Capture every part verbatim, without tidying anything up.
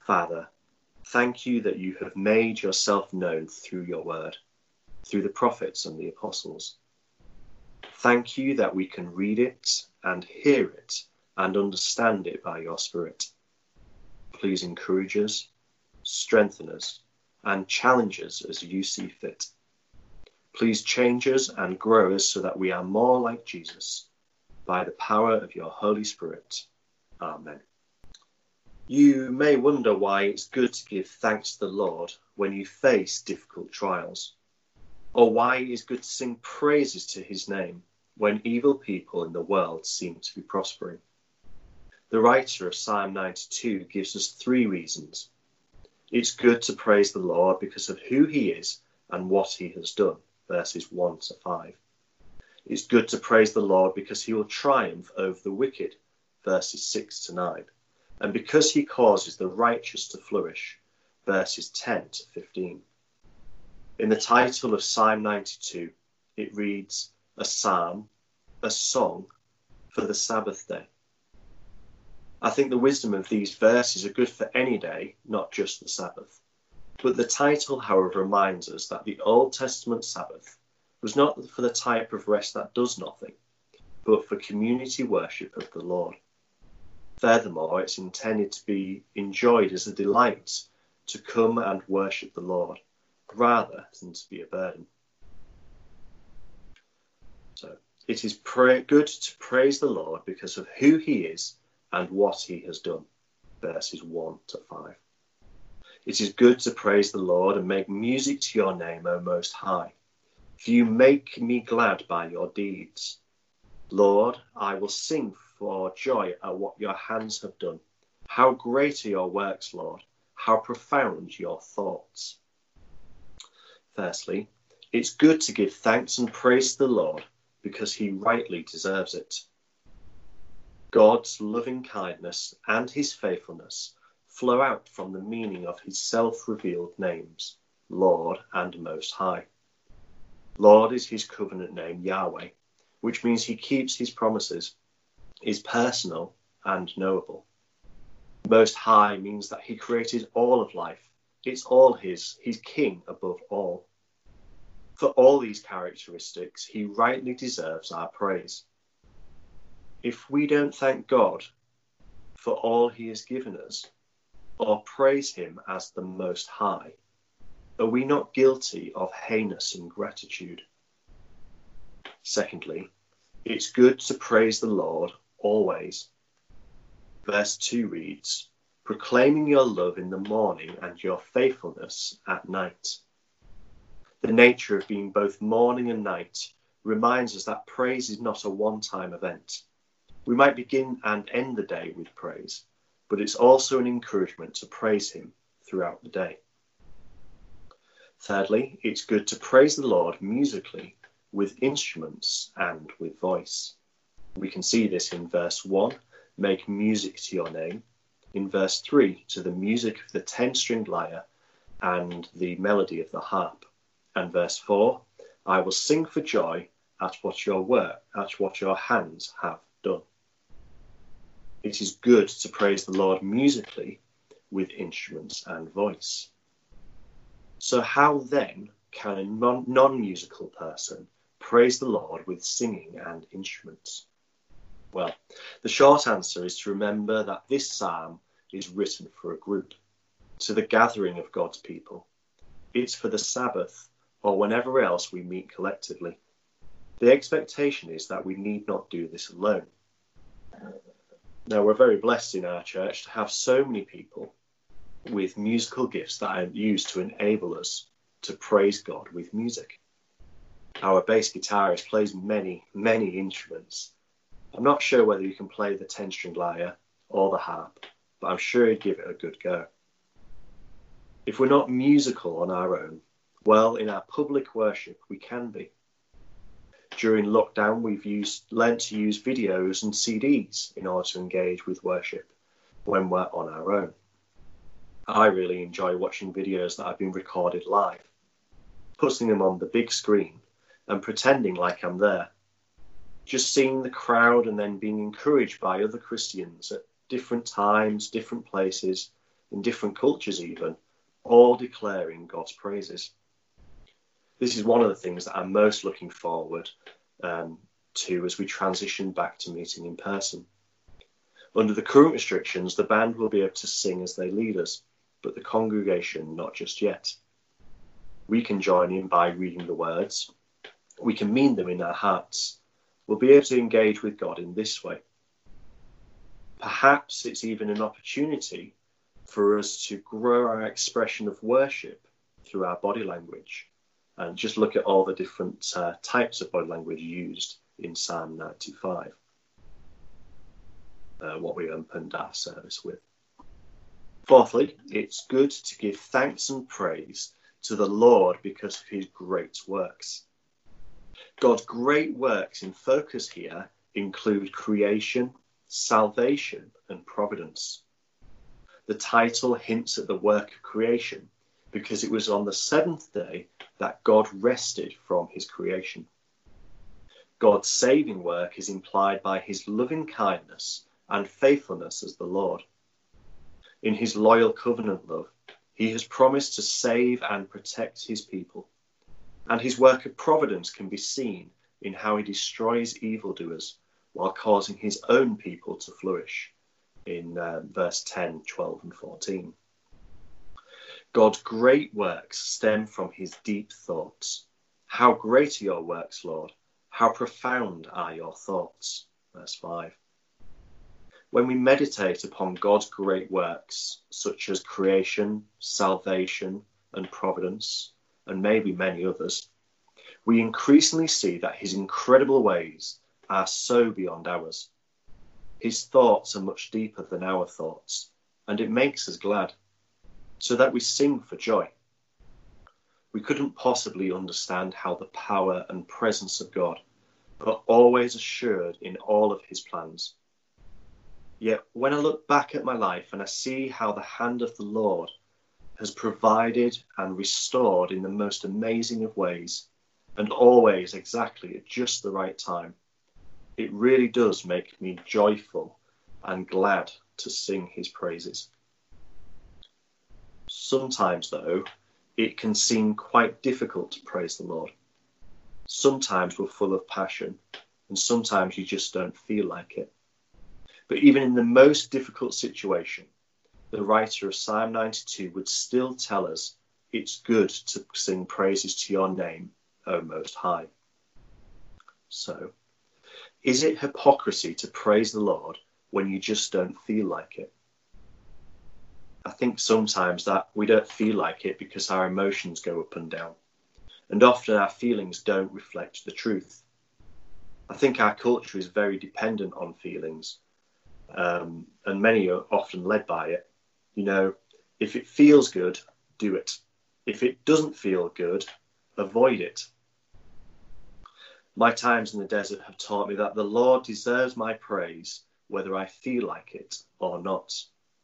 Father, thank you that you have made yourself known through your word, through the prophets and the apostles. Thank you that we can read it and hear it and understand it by your Spirit. Please encourage us, strengthen us, and challenge us as you see fit. Please change us and grow us so that we are more like Jesus, by the power of your Holy Spirit. Amen. You may wonder why it's good to give thanks to the Lord when you face difficult trials, or why it is good to sing praises to his name when evil people in the world seem to be prospering. The writer of Psalm ninety-two gives us three reasons. It's good to praise the Lord because of who he is and what he has done, verses one to five. It's good to praise the Lord because he will triumph over the wicked, verses six to nine. And because he causes the righteous to flourish, verses ten to fifteen. In the title of Psalm ninety-two, it reads, a psalm, a song for the Sabbath day. I think the wisdom of these verses are good for any day, not just the Sabbath. But the title, however, reminds us that the Old Testament Sabbath was not for the type of rest that does nothing, but for community worship of the Lord. Furthermore, it's intended to be enjoyed as a delight to come and worship the Lord, rather than to be a burden. So, it is pray- good to praise the Lord because of who he is and what he has done, verses one to five. It is good to praise the Lord and make music to your name, O Most High, for you make me glad by your deeds. Lord, I will sing for joy at what your hands have done. How great are your works, Lord, how profound your thoughts. Firstly, it's good to give thanks and praise to the Lord because he rightly deserves it. God's loving kindness and his faithfulness flow out from the meaning of his self-revealed names, Lord and Most High. Lord is his covenant name, Yahweh, which means he keeps his promises, is personal and knowable. Most High means that he created all of life. It's all his. He's king above all. For all these characteristics, he rightly deserves our praise. If we don't thank God for all he has given us, or praise him as the Most High, are we not guilty of heinous ingratitude? Secondly, it's good to praise the Lord always. Verse two reads, proclaiming your love in the morning and your faithfulness at night. The nature of being both morning and night reminds us that praise is not a one-time event. We might begin and end the day with praise, but it's also an encouragement to praise him throughout the day. Thirdly, it's good to praise the Lord musically with instruments and with voice. We can see this in verse one, make music to your name. In verse three, to the music of the ten-stringed lyre and the melody of the harp. And verse four, I will sing for joy at what your work, at what your hands have done. It is good to praise the Lord musically with instruments and voice. So how then can a non- non-musical person praise the Lord with singing and instruments? Well, the short answer is to remember that this psalm is written for a group, to the gathering of God's people. It's for the Sabbath or whenever else we meet collectively. The expectation is that we need not do this alone. Now, we're very blessed in our church to have so many people with musical gifts that are used to enable us to praise God with music. Our bass guitarist plays many, many instruments. I'm not sure whether you can play the ten-stringed lyre or the harp, but I'm sure he'd give it a good go. If we're not musical on our own, well, in our public worship, we can be. During lockdown, we've used, learnt to use videos and C Ds in order to engage with worship when we're on our own. I really enjoy watching videos that have been recorded live, putting them on the big screen and pretending like I'm there. Just seeing the crowd and then being encouraged by other Christians at different times, different places, in different cultures even, all declaring God's praises. This is one of the things that I'm most looking forward um, to as we transition back to meeting in person. Under the current restrictions, the band will be able to sing as they lead us, but the congregation not just yet. We can join in by reading the words. We can mean them in our hearts. We'll be able to engage with God in this way. Perhaps it's even an opportunity for us to grow our expression of worship through our body language. And just look at all the different uh, types of body language used in Psalm ninety-five, uh, what we opened our service with. Fourthly, it's good to give thanks and praise to the Lord because of his great works. God's great works in focus here include creation, salvation, and providence. The title hints at the work of creation because it was on the seventh day that God rested from his creation. God's saving work is implied by his loving kindness and faithfulness as the Lord. In his loyal covenant love, he has promised to save and protect his people. And his work of providence can be seen in how he destroys evildoers while causing his own people to flourish in uh, verse ten, twelve and fourteen. God's great works stem from his deep thoughts. How great are your works, Lord? How profound are your thoughts? Verse five. When we meditate upon God's great works, such as creation, salvation, and providence, and maybe many others, we increasingly see that his incredible ways are so beyond ours. His thoughts are much deeper than our thoughts, and it makes us glad, so that we sing for joy. We couldn't possibly understand how the power and presence of God are always assured in all of his plans. Yet when I look back at my life and I see how the hand of the Lord has provided and restored in the most amazing of ways, and always exactly at just the right time, it really does make me joyful and glad to sing his praises. Sometimes, though, it can seem quite difficult to praise the Lord. Sometimes we're full of passion, and sometimes you just don't feel like it. But even in the most difficult situation, the writer of Psalm ninety-two would still tell us it's good to sing praises to your name, O Most High. So, is it hypocrisy to praise the Lord when you just don't feel like it? I think sometimes that we don't feel like it because our emotions go up and down, and often our feelings don't reflect the truth. I think our culture is very dependent on feelings, um, and many are often led by it. You know, if it feels good, do it. If it doesn't feel good, avoid it. My times in the desert have taught me that the Lord deserves my praise, whether I feel like it or not.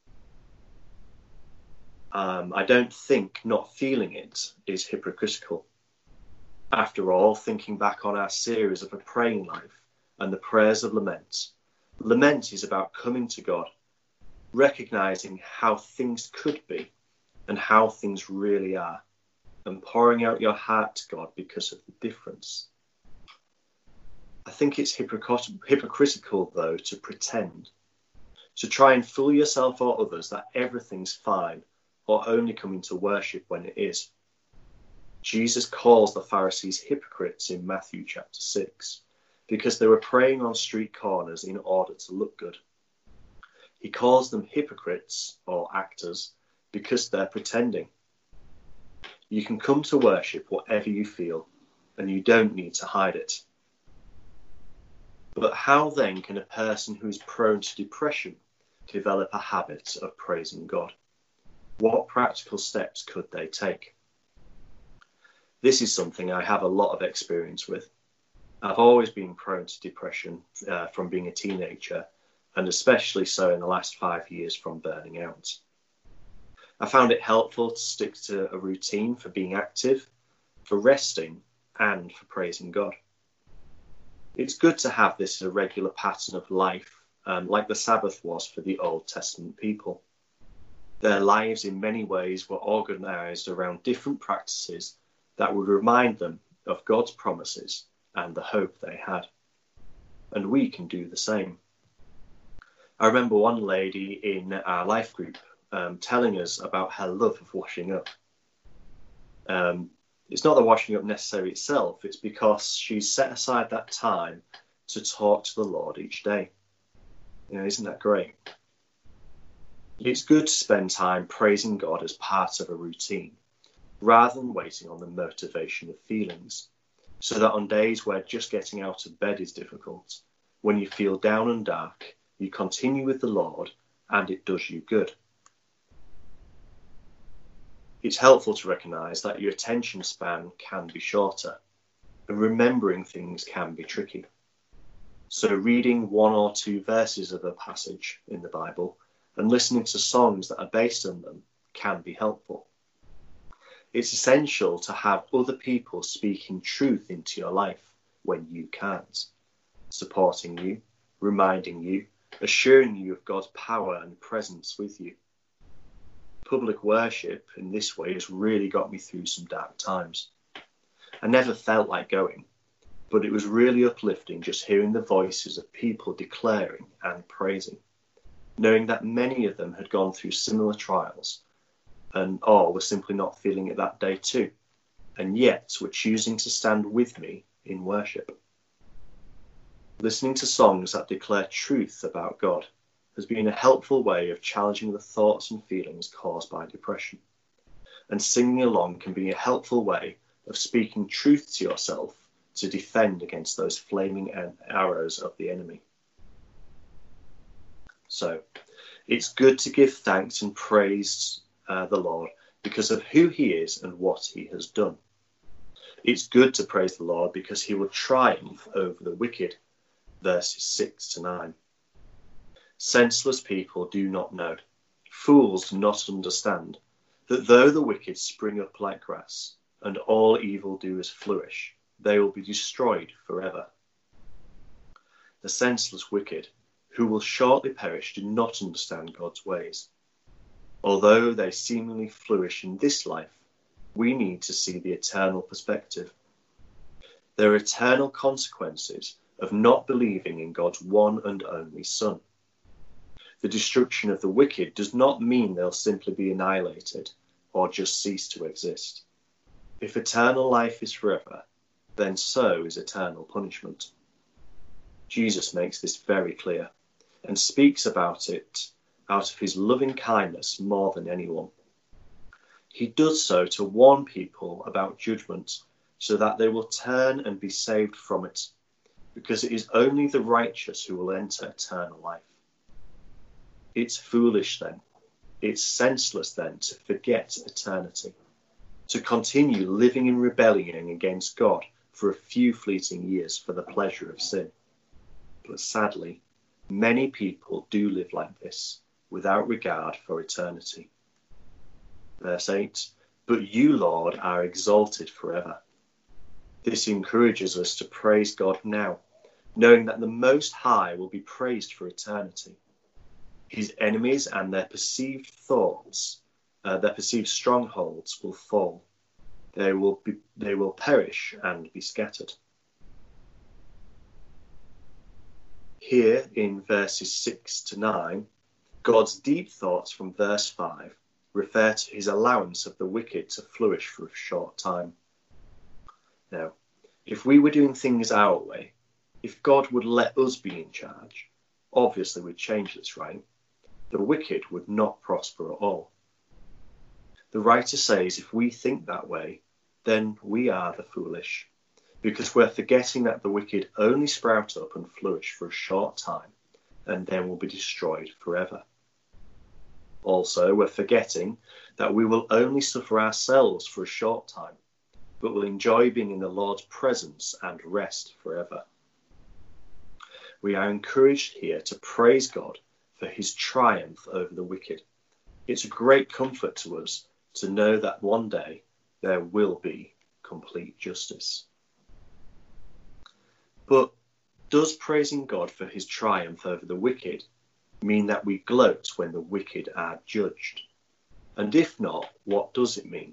Um, I don't think not feeling it is hypocritical. After all, thinking back on our series of a praying life and the prayers of lament, lament is about coming to God, recognizing how things could be and how things really are, and pouring out your heart to God because of the difference. I think it's hypocrit- hypocritical, though, to pretend, to try and fool yourself or others that everything's fine, or only coming to worship when it is. Jesus calls the Pharisees hypocrites in Matthew chapter six, because they were praying on street corners in order to look good. He calls them hypocrites, or actors, because they're pretending. You can come to worship whatever you feel, and you don't need to hide it. But how then can a person who is prone to depression develop a habit of praising God? What practical steps could they take? This is something I have a lot of experience with. I've always been prone to depression uh, from being a teenager, and especially so in the last five years from burning out. I found it helpful to stick to a routine for being active, for resting, and for praising God. It's good to have this as a regular pattern of life, um, like the Sabbath was for the Old Testament people. Their lives in many ways were organised around different practices that would remind them of God's promises and the hope they had. And we can do the same. I remember one lady in our life group um, telling us about her love of washing up. Um, it's not the washing up necessarily itself, it's because she's set aside that time to talk to the Lord each day. You know, isn't that great? It's good to spend time praising God as part of a routine, rather than waiting on the motivation of feelings, so that on days where just getting out of bed is difficult, when you feel down and dark, you continue with the Lord and it does you good. It's helpful to recognise that your attention span can be shorter and remembering things can be tricky. So reading one or two verses of a passage in the Bible and listening to songs that are based on them can be helpful. It's essential to have other people speaking truth into your life when you can't, supporting you, reminding you, assuring you of God's power and presence with you. Public worship in this way has really got me through some dark times. I never felt like going, but it was really uplifting just hearing the voices of people declaring and praising, knowing that many of them had gone through similar trials and all were simply not feeling it that day too, and yet were choosing to stand with me in worship. Listening to songs that declare truth about God has been a helpful way of challenging the thoughts and feelings caused by depression. And singing along can be a helpful way of speaking truth to yourself to defend against those flaming arrows of the enemy. So, it's good to give thanks and praise uh, the Lord because of who he is and what he has done. It's good to praise the Lord because he will triumph over the wicked. Verses six to nine. Senseless people do not know, fools do not understand, that though the wicked spring up like grass, and all evildoers flourish, they will be destroyed forever. The senseless wicked, who will shortly perish, do not understand God's ways. Although they seemingly flourish in this life, we need to see the eternal perspective. There are eternal consequences of not believing in God's one and only Son. The destruction of the wicked does not mean they'll simply be annihilated or just cease to exist. If eternal life is forever, then so is eternal punishment. Jesus makes this very clear and speaks about it out of his loving kindness more than anyone. He does so to warn people about judgment so that they will turn and be saved from it, because it is only the righteous who will enter eternal life. It's foolish then, it's senseless then to forget eternity, to continue living in rebellion against God for a few fleeting years for the pleasure of sin. But sadly, many people do live like this without regard for eternity. Verse eight, but you, Lord, are exalted forever. This encourages us to praise God now, knowing that the Most High will be praised for eternity. His enemies and their perceived thoughts, uh, their perceived strongholds will fall. They will be, they will perish and be scattered. Here in verses six to nine, God's deep thoughts from verse five refer to his allowance of the wicked to flourish for a short time. Now, if we were doing things our way, if God would let us be in charge, obviously we'd change this, right? The wicked would not prosper at all. The writer says if we think that way, then we are the foolish, because we're forgetting that the wicked only sprout up and flourish for a short time, and then will be destroyed forever. Also, we're forgetting that we will only suffer ourselves for a short time, but will enjoy being in the Lord's presence and rest forever. We are encouraged here to praise God for his triumph over the wicked. It's a great comfort to us to know that one day there will be complete justice. But does praising God for his triumph over the wicked mean that we gloat when the wicked are judged? And if not, what does it mean?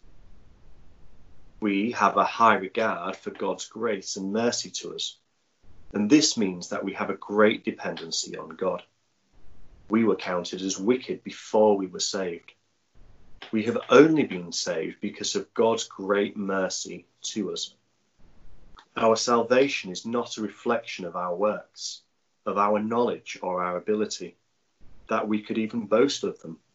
We have a high regard for God's grace and mercy to us, and this means that we have a great dependency on God. We were counted as wicked before we were saved. We have only been saved because of God's great mercy to us. Our salvation is not a reflection of our works, of our knowledge or our ability, that we could even boast of them.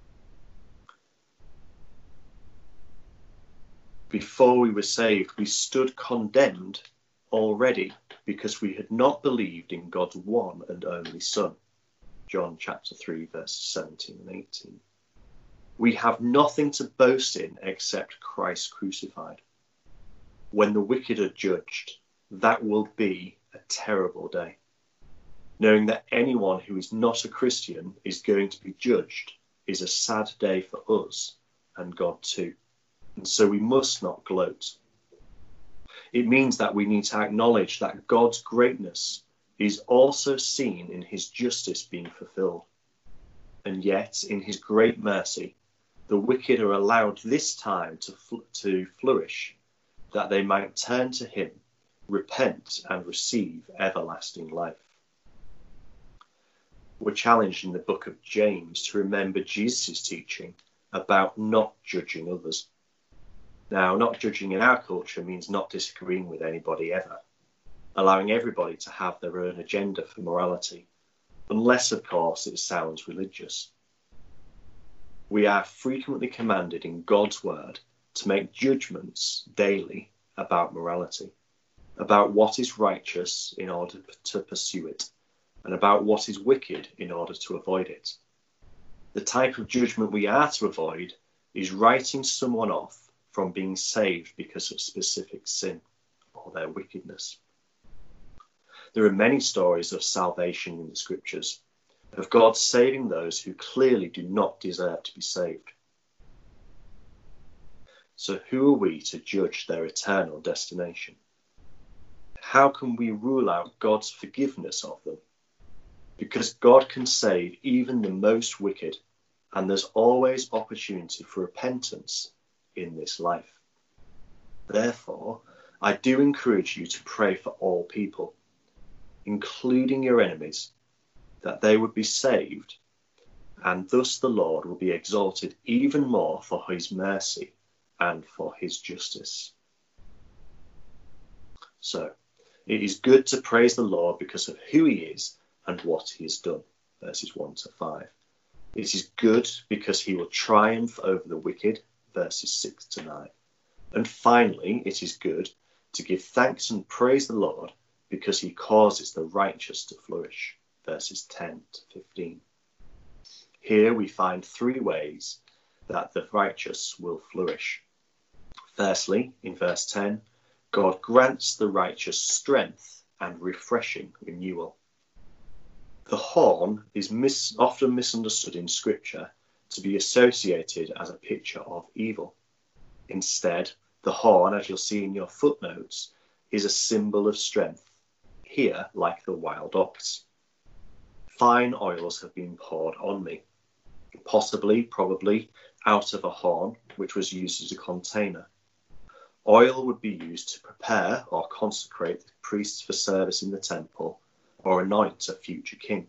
Before we were saved, we stood condemned already because we had not believed in God's one and only Son. John chapter three, verses seventeen and eighteen. We have nothing to boast in except Christ crucified. When the wicked are judged, that will be a terrible day. Knowing that anyone who is not a Christian is going to be judged is a sad day for us and God too. And so we must not gloat. It means that we need to acknowledge that God's greatness is also seen in his justice being fulfilled. And yet, in his great mercy, the wicked are allowed this time to, fl- to flourish, that they might turn to him, repent, and receive everlasting life. We're challenged in the book of James to remember Jesus' teaching about not judging others. Now, not judging in our culture means not disagreeing with anybody ever, allowing everybody to have their own agenda for morality, unless, of course, it sounds religious. We are frequently commanded in God's word to make judgments daily about morality, about what is righteous in order to pursue it, and about what is wicked in order to avoid it. The type of judgment we are to avoid is writing someone off from being saved because of specific sin or their wickedness. There are many stories of salvation in the scriptures, of God saving those who clearly do not deserve to be saved. So who are we to judge their eternal destination? How can we rule out God's forgiveness of them? Because God can save even the most wicked, and there's always opportunity for repentance in this life. Therefore, I do encourage you to pray for all people, including your enemies, that they would be saved, and thus the Lord will be exalted even more for his mercy and for his justice. So, it is good to praise the Lord because of who he is and what he has done, verses one to five. It is good because he will triumph over the wicked, verses six to nine. And finally, it is good to give thanks and praise the Lord because he causes the righteous to flourish, verses ten to fifteen. Here we find three ways that the righteous will flourish. Firstly, in verse ten, God grants the righteous strength and refreshing renewal. The horn is mis- often misunderstood in Scripture to be associated as a picture of evil. Instead, the horn, as you'll see in your footnotes, is a symbol of strength, here like the wild ox. Fine oils have been poured on me, possibly, probably, out of a horn, which was used as a container. Oil would be used to prepare or consecrate the priests for service in the temple or anoint a future king.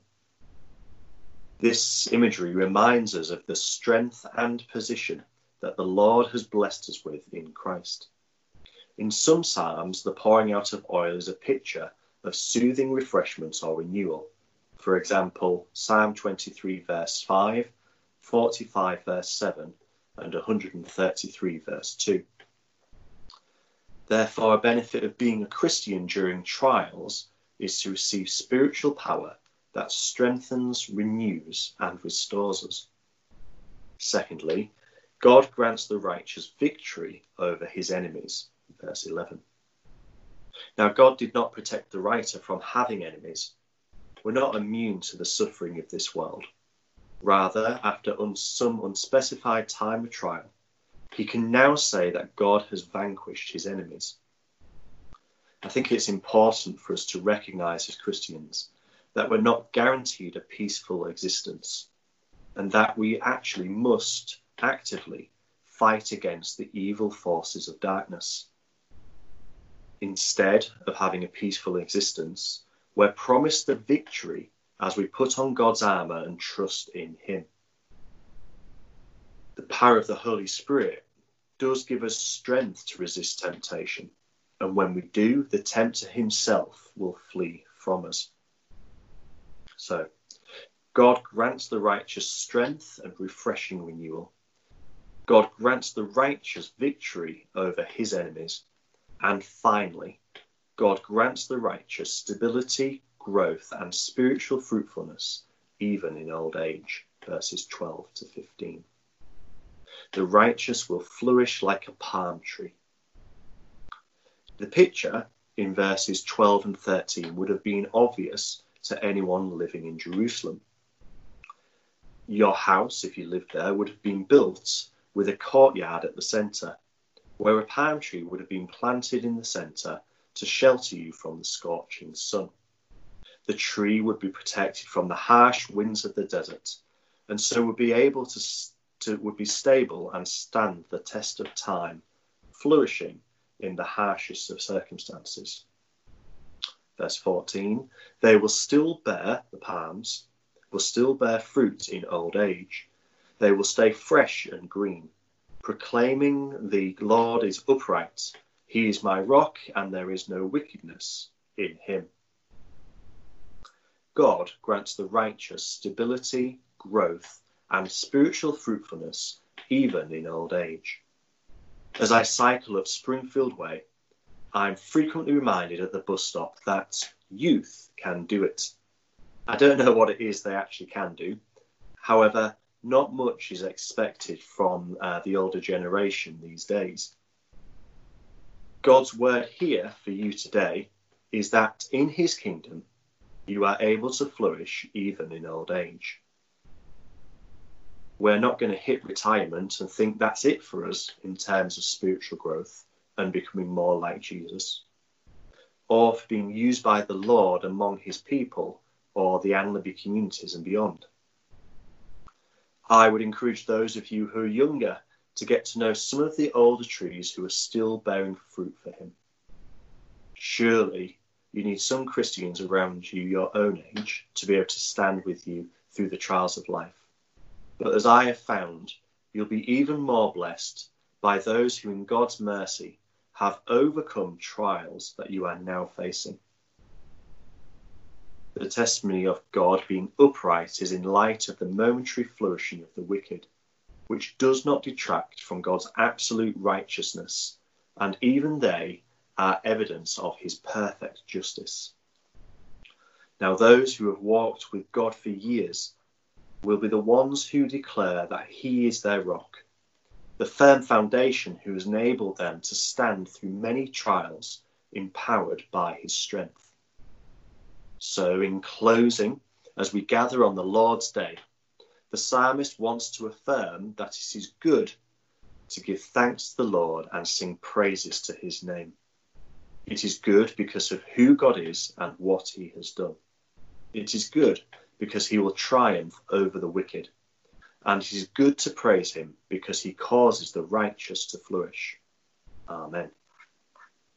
This imagery reminds us of the strength and position that the Lord has blessed us with in Christ. In some psalms, the pouring out of oil is a picture of soothing refreshment or renewal. For example, Psalm twenty-three verse five, forty-five verse seven, and one hundred thirty-three verse two. Therefore, a benefit of being a Christian during trials is to receive spiritual power that strengthens, renews, and restores us. Secondly, God grants the righteous victory over his enemies, verse eleven. Now, God did not protect the writer from having enemies. We're not immune to the suffering of this world. Rather, after un- some unspecified time of trial, he can now say that God has vanquished his enemies. I think it's important for us to recognise as Christians that we're not guaranteed a peaceful existence, and that we actually must actively fight against the evil forces of darkness. Instead of having a peaceful existence, we're promised the victory as we put on God's armour and trust in him. The power of the Holy Spirit does give us strength to resist temptation, and when we do, the tempter himself will flee from us. So, God grants the righteous strength and refreshing renewal. God grants the righteous victory over his enemies. And finally, God grants the righteous stability, growth, and spiritual fruitfulness, even in old age. Verses twelve to fifteen. The righteous will flourish like a palm tree. The picture in verses twelve and thirteen would have been obvious to anyone living in Jerusalem. Your house, if you lived there, would have been built with a courtyard at the centre, where a palm tree would have been planted in the centre to shelter you from the scorching sun. The tree would be protected from the harsh winds of the desert, and so would be able to, to would be stable and stand the test of time, flourishing in the harshest of circumstances. Verse fourteen, they will still bear, the palms, will still bear fruit in old age. They will stay fresh and green, proclaiming the Lord is upright. He is my rock, and there is no wickedness in him. God grants the righteous stability, growth, and spiritual fruitfulness, even in old age. As I cycle up Springfield Way, I'm frequently reminded at the bus stop that youth can do it. I don't know what it is they actually can do. However, not much is expected from uh, the older generation these days. God's word here for you today is that in his kingdom, you are able to flourish even in old age. We're not going to hit retirement and think that's it for us in terms of spiritual growth and becoming more like Jesus, or for being used by the Lord among his people or the Anliby communities and beyond. I would encourage those of you who are younger to get to know some of the older trees who are still bearing fruit for him. Surely you need some Christians around you your own age to be able to stand with you through the trials of life. But as I have found, you'll be even more blessed by those who in God's mercy have overcome trials that you are now facing. The testimony of God being upright is in light of the momentary flourishing of the wicked, which does not detract from God's absolute righteousness, and even they are evidence of his perfect justice. Now those who have walked with God for years will be the ones who declare that he is their rock, the firm foundation who has enabled them to stand through many trials, empowered by his strength. So in closing, as we gather on the Lord's Day, the psalmist wants to affirm that it is good to give thanks to the Lord and sing praises to his name. It is good because of who God is and what he has done. It is good because he will triumph over the wicked. And it is good to praise him because he causes the righteous to flourish. Amen.